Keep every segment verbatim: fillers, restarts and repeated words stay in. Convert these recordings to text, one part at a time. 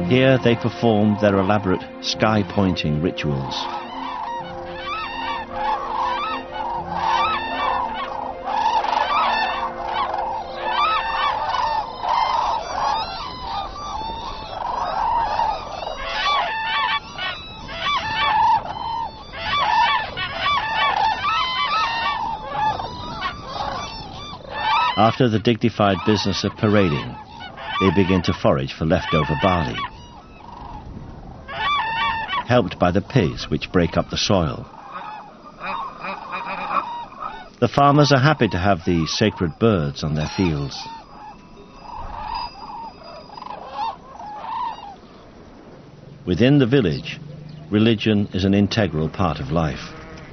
Here they performed their elaborate sky-pointing rituals. After the dignified business of parading, they begin to forage for leftover barley, helped by the pigs which break up the soil. The farmers are happy to have these sacred birds on their fields. Within the village, religion is an integral part of life.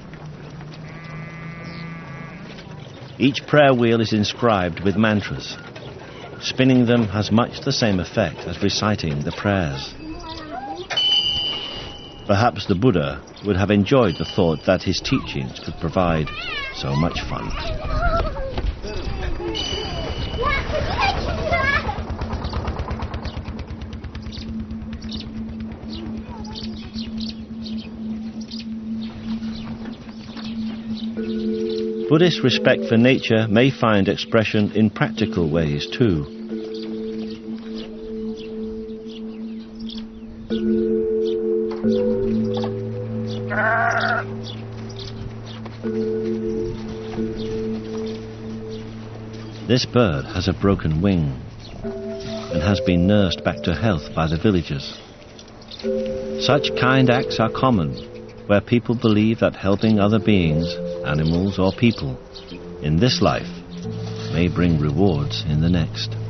Each prayer wheel is inscribed with mantras. Spinning them has much the same effect as reciting the prayers. Perhaps the Buddha would have enjoyed the thought that his teachings could provide so much fun. Buddhist respect for nature may find expression in practical ways too. This bird has a broken wing and has been nursed back to health by the villagers. Such kind acts are common where people believe that helping other beings, animals or people, in this life may bring rewards in the next.